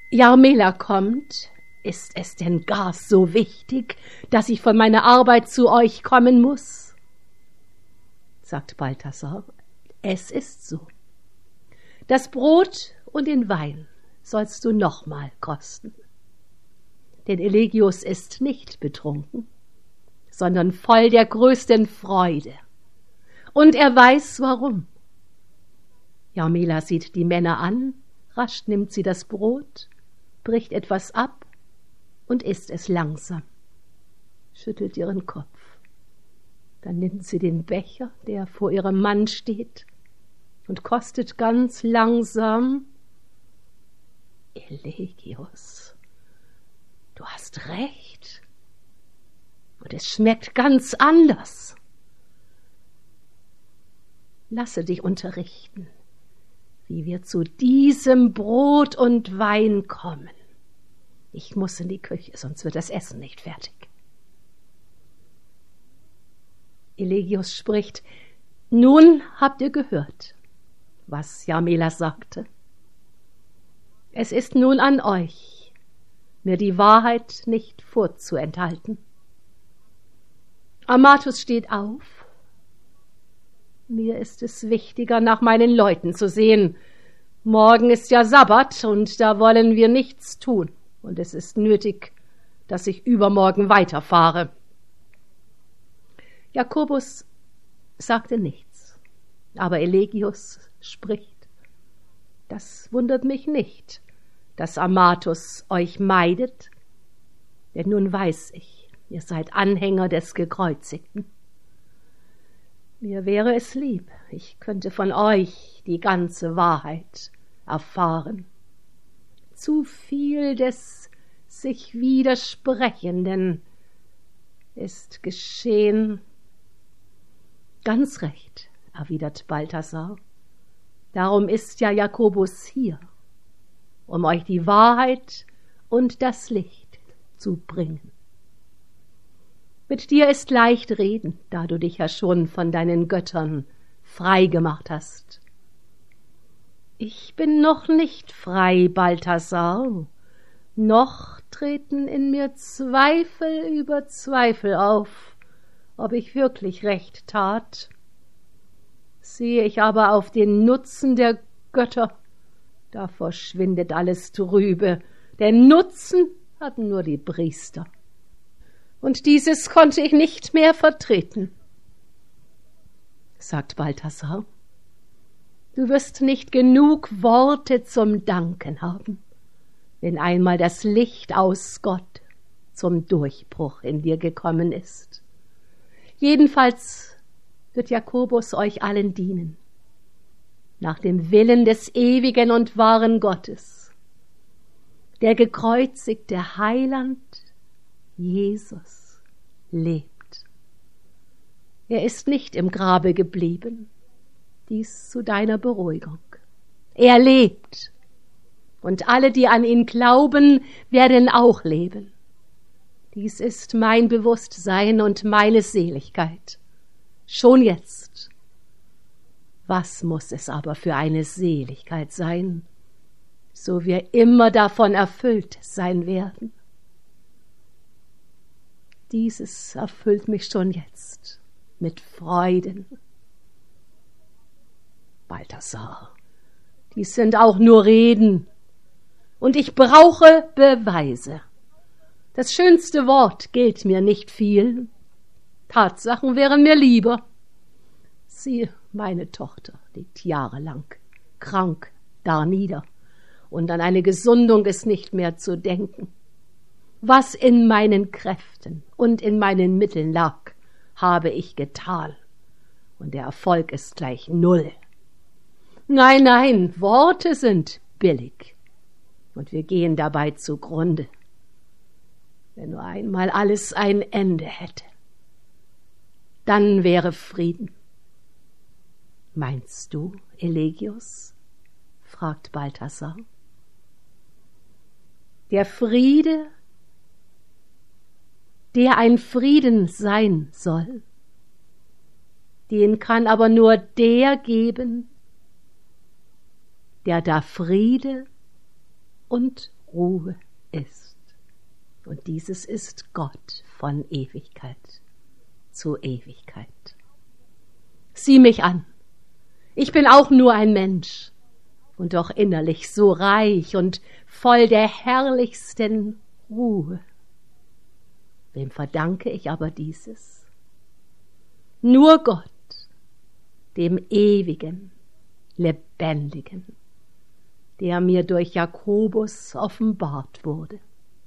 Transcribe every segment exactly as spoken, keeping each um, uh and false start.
Jarmila kommt. Ist es denn gar so wichtig, dass ich von meiner Arbeit zu euch kommen muss? Sagt Balthasar, es ist so. Das Brot und den Wein sollst du nochmal kosten. Denn Elegius ist nicht betrunken, sondern voll der größten Freude. Und er weiß, warum. Jarmila sieht die Männer an, rasch nimmt sie das Brot, bricht etwas ab und isst es langsam, schüttelt ihren Kopf. Dann nimmt sie den Becher, der vor ihrem Mann steht, und kostet ganz langsam. Elegius, du hast recht. Und es schmeckt ganz anders. Lasse dich unterrichten, wie wir zu diesem Brot und Wein kommen. Ich muss in die Küche, sonst wird das Essen nicht fertig. Elegius spricht, nun habt ihr gehört, was Jarmila sagte. Es ist nun an euch, mir die Wahrheit nicht vorzuenthalten. Amatus steht auf. Mir ist es wichtiger, nach meinen Leuten zu sehen. Morgen ist ja Sabbat, und da wollen wir nichts tun. Und es ist nötig, dass ich übermorgen weiterfahre. Jakobus sagte nichts, aber Elegius spricht. Das wundert mich nicht, dass Amatus euch meidet, denn nun weiß ich, ihr seid Anhänger des Gekreuzigten. Mir wäre es lieb, ich könnte von euch die ganze Wahrheit erfahren. Zu viel des sich Widersprechenden ist geschehen. Ganz recht, erwidert Balthasar. Darum ist ja Jakobus hier, um euch die Wahrheit und das Licht zu bringen. Mit dir ist leicht reden, da du dich ja schon von deinen Göttern frei gemacht hast. Ich bin noch nicht frei, Balthasar, noch treten in mir Zweifel über Zweifel auf, ob ich wirklich recht tat. Sehe ich aber auf den Nutzen der Götter, da verschwindet alles Trübe, denn Nutzen hatten nur die Priester. Und dieses konnte ich nicht mehr vertreten, sagt Balthasar. Du wirst nicht genug Worte zum Danken haben, wenn einmal das Licht aus Gott zum Durchbruch in dir gekommen ist. Jedenfalls wird Jakobus euch allen dienen, nach dem Willen des ewigen und wahren Gottes. Der gekreuzigte Heiland Jesus lebt. Er ist nicht im Grabe geblieben, dies zu deiner Beruhigung. Er lebt, und alle, die an ihn glauben, werden auch leben. Dies ist mein Bewusstsein und meine Seligkeit, schon jetzt. Was muss es aber für eine Seligkeit sein, so wir immer davon erfüllt sein werden? Dieses erfüllt mich schon jetzt mit Freuden. Balthasar, dies sind auch nur Reden, und ich brauche Beweise. Das schönste Wort gilt mir nicht viel. Tatsachen wären mir lieber. Siehe, meine Tochter liegt jahrelang krank darnieder, und an eine Gesundung ist nicht mehr zu denken. Was in meinen Kräften und in meinen Mitteln lag, habe ich getan, und der Erfolg ist gleich null. Nein, nein, Worte sind billig, und wir gehen dabei zugrunde. Wenn nur einmal alles ein Ende hätte, dann wäre Frieden. Meinst du, Elegius? Fragt Balthasar. Der Friede, der ein Frieden sein soll, den kann aber nur der geben, der da Friede und Ruhe ist. Und dieses ist Gott von Ewigkeit zu Ewigkeit. Sieh mich an. Ich bin auch nur ein Mensch und doch innerlich so reich und voll der herrlichsten Ruhe. Wem verdanke ich aber dieses? Nur Gott, dem Ewigen, Lebendigen, der mir durch Jakobus offenbart wurde.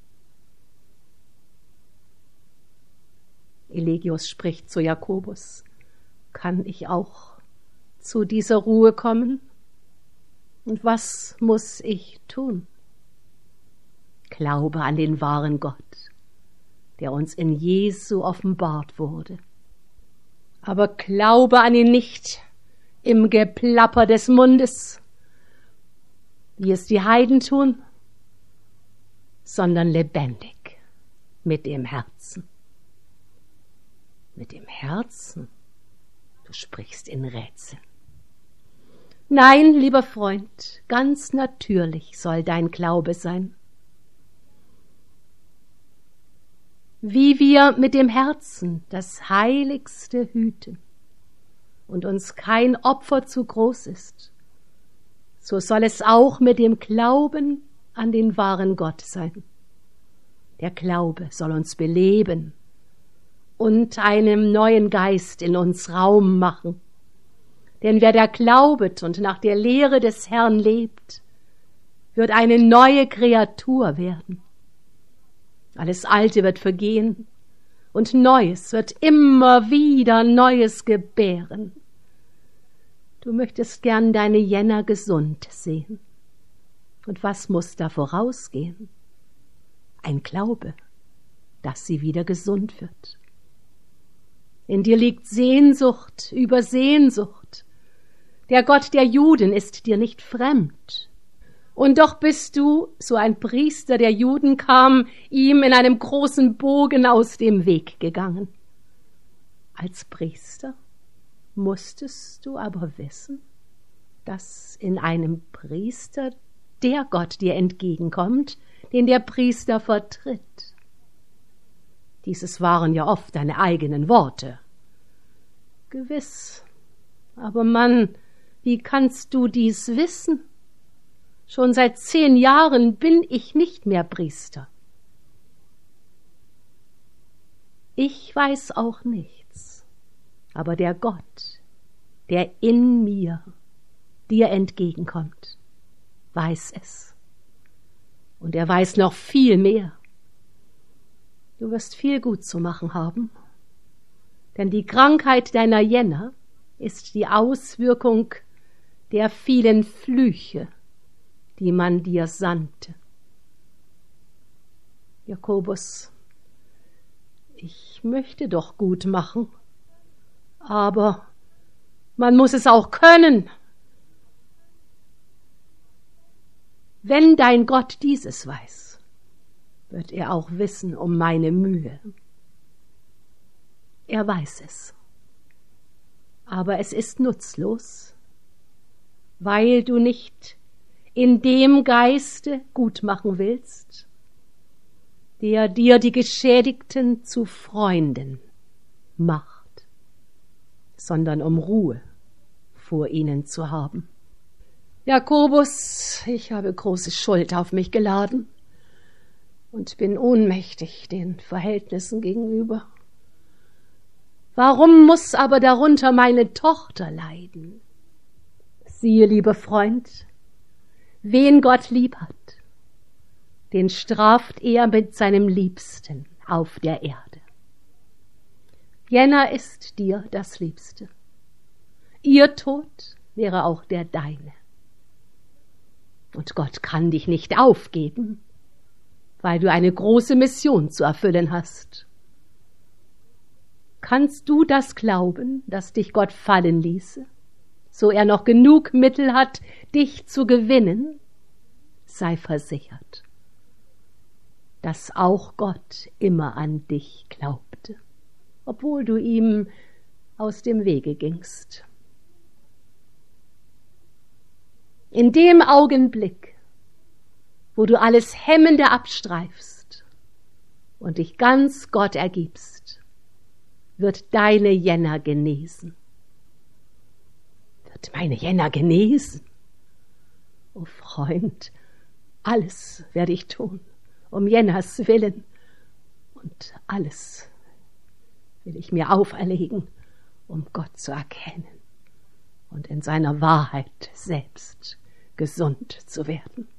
Elegius spricht zu Jakobus: Kann ich auch zu dieser Ruhe kommen? Und was muss ich tun? Glaube an den wahren Gott, der uns in Jesu offenbart wurde. Aber glaube an ihn nicht im Geplapper des Mundes, wie es die Heiden tun, sondern lebendig mit dem Herzen. Mit dem Herzen? Du sprichst in Rätseln. Nein, lieber Freund, ganz natürlich soll dein Glaube sein. Wie wir mit dem Herzen das Heiligste hüten und uns kein Opfer zu groß ist, so soll es auch mit dem Glauben an den wahren Gott sein. Der Glaube soll uns beleben und einem neuen Geist in uns Raum machen. Denn wer da glaubet und nach der Lehre des Herrn lebt, wird eine neue Kreatur werden. Alles Alte wird vergehen und Neues wird immer wieder Neues gebären. Du möchtest gern deine Jenna gesund sehen. Und was muss da vorausgehen? Ein Glaube, dass sie wieder gesund wird. In dir liegt Sehnsucht über Sehnsucht. Der Gott der Juden ist dir nicht fremd. Und doch bist du, so ein Priester der Juden kam, ihm in einem großen Bogen aus dem Weg gegangen. Als Priester musstest du aber wissen, dass in einem Priester der Gott dir entgegenkommt, den der Priester vertritt. Dieses waren ja oft deine eigenen Worte. Gewiss, aber Mann, wie kannst du dies wissen? Schon seit zehn Jahren bin ich nicht mehr Priester. Ich weiß auch nichts, aber der Gott, der in mir dir entgegenkommt, weiß es. Und er weiß noch viel mehr. Du wirst viel gut zu machen haben, denn die Krankheit deiner Jenna ist die Auswirkung der vielen Flüche, die man dir sandte. Jakobus, ich möchte doch gut machen, aber man muss es auch können. Wenn dein Gott dieses weiß, wird er auch wissen um meine Mühe. Er weiß es. Aber es ist nutzlos, weil du nicht in dem Geiste gut machen willst, der dir die Geschädigten zu Freunden macht, sondern um Ruhe vor ihnen zu haben. Jakobus, ich habe große Schuld auf mich geladen und bin ohnmächtig den Verhältnissen gegenüber. Warum muss aber darunter meine Tochter leiden? Siehe, lieber Freund, wen Gott lieb hat, den straft er mit seinem Liebsten auf der Erde. Jenna ist dir das Liebste. Ihr Tod wäre auch der deine. Und Gott kann dich nicht aufgeben, weil du eine große Mission zu erfüllen hast. Kannst du das glauben, dass dich Gott fallen ließe, so er noch genug Mittel hat, dich zu gewinnen? Sei versichert, dass auch Gott immer an dich glaubte, obwohl du ihm aus dem Wege gingst. In dem Augenblick, wo du alles Hemmende abstreifst und dich ganz Gott ergibst, wird deine Jenna genesen. Wird meine Jenna genesen? O Freund, alles werde ich tun, um Jennas willen, und alles will ich mir auferlegen, um Gott zu erkennen und in seiner Wahrheit selbst gesund zu werden.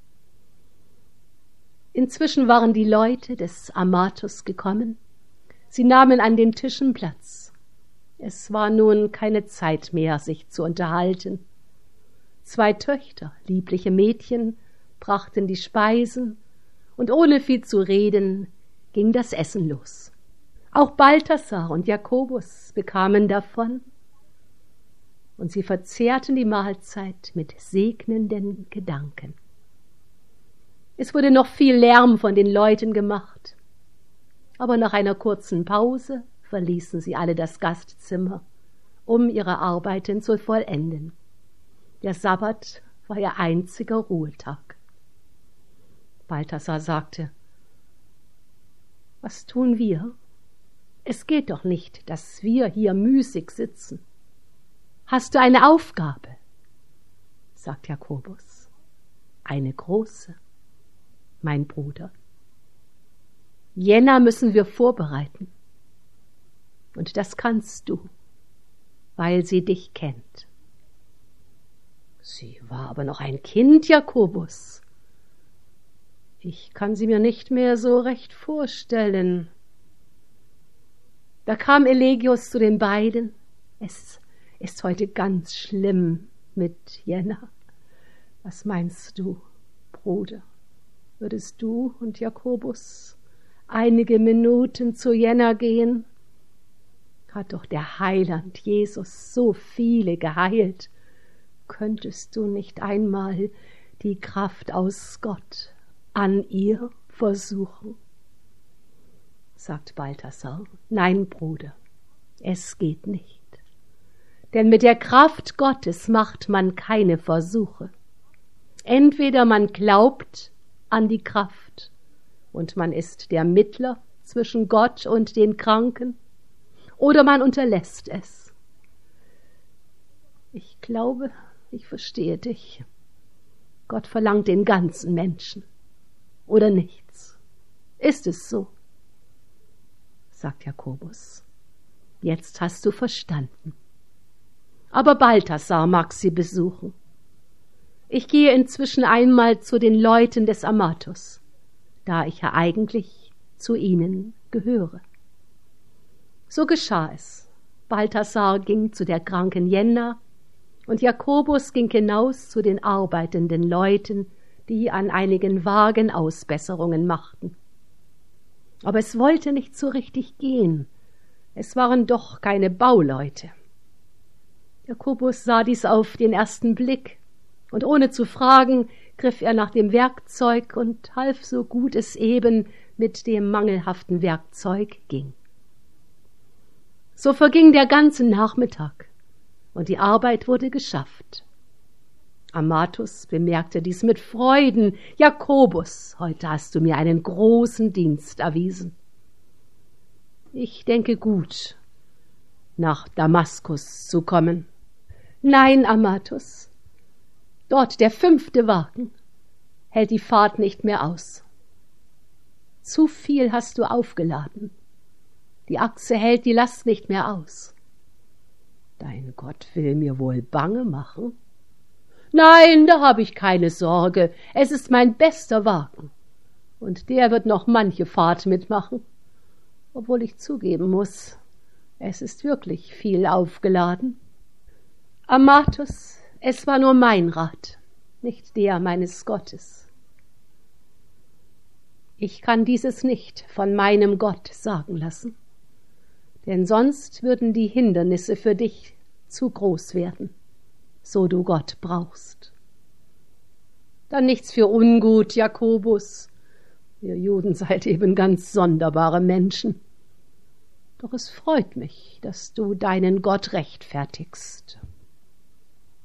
Inzwischen waren die Leute des Amathus gekommen. Sie nahmen an den Tischen Platz. Es war nun keine Zeit mehr, sich zu unterhalten. Zwei Töchter, liebliche Mädchen, brachten die Speisen, und ohne viel zu reden ging das Essen los. Auch Balthasar und Jakobus bekamen davon, und sie verzehrten die Mahlzeit mit segnenden Gedanken. Es wurde noch viel Lärm von den Leuten gemacht, aber nach einer kurzen Pause verließen sie alle das Gastzimmer, um ihre Arbeiten zu vollenden. Der Sabbat war ihr einziger Ruhetag. Balthasar sagte: Was tun wir? Es geht doch nicht, dass wir hier müßig sitzen. Hast du eine Aufgabe? Sagt Jakobus. Eine große, mein Bruder. Jenna müssen wir vorbereiten. Und das kannst du, weil sie dich kennt. Sie war aber noch ein Kind, Jakobus. Ich kann sie mir nicht mehr so recht vorstellen. Da kam Elegius zu den beiden. Es ist heute ganz schlimm mit Jenna. Was meinst du, Bruder? Würdest du und Jakobus einige Minuten zu Jenna gehen? Hat doch der Heiland Jesus so viele geheilt. Könntest du nicht einmal die Kraft aus Gott an ihr versuchen? Sagt Balthasar: Nein, Bruder, es geht nicht. Denn mit der Kraft Gottes macht man keine Versuche. Entweder man glaubt an die Kraft und man ist der Mittler zwischen Gott und den Kranken, oder man unterlässt es. Ich glaube, ich verstehe dich. Gott verlangt den ganzen Menschen, oder nichts. Ist es so? Sagt Jakobus. Jetzt hast du verstanden. Aber Balthasar mag sie besuchen. Ich gehe inzwischen einmal zu den Leuten des Amathus, da ich ja eigentlich zu ihnen gehöre. So geschah es. Balthasar ging zu der kranken Jenna, und Jakobus ging hinaus zu den arbeitenden Leuten, die an einigen Wagen Ausbesserungen machten. Aber es wollte nicht so richtig gehen. Es waren doch keine Bauleute. Jakobus sah dies auf den ersten Blick, und ohne zu fragen, griff er nach dem Werkzeug und half so gut es eben mit dem mangelhaften Werkzeug ging. So verging der ganze Nachmittag, und die Arbeit wurde geschafft. Amathus bemerkte dies mit Freuden. Jakobus, heute hast du mir einen großen Dienst erwiesen. Ich denke gut, nach Damaskus zu kommen. Nein, Amathus, dort der fünfte Wagen hält die Fahrt nicht mehr aus. Zu viel hast du aufgeladen. Die Achse hält die Last nicht mehr aus. Dein Gott will mir wohl bange machen? Nein, da habe ich keine Sorge. Es ist mein bester Wagen. Und der wird noch manche Fahrt mitmachen. Obwohl ich zugeben muss, es ist wirklich viel aufgeladen. Amathus, es war nur mein Rat, nicht der meines Gottes. Ich kann dieses nicht von meinem Gott sagen lassen, denn sonst würden die Hindernisse für dich zu groß werden, so du Gott brauchst. Dann nichts für ungut, Jakobus. Ihr Juden seid eben ganz sonderbare Menschen. Doch es freut mich, dass du deinen Gott rechtfertigst.